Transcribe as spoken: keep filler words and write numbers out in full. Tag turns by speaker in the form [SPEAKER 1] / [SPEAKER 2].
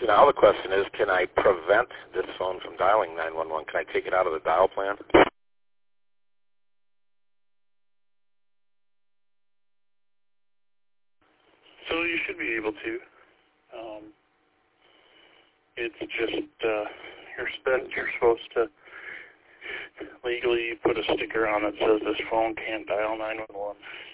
[SPEAKER 1] So now the question is, can I prevent this phone from dialing nine one one? Can I take it out of the dial plan?
[SPEAKER 2] So you should be able to. Um, it's just uh, you're, spent, you're supposed to legally put a sticker on that says this phone can't dial nine one one.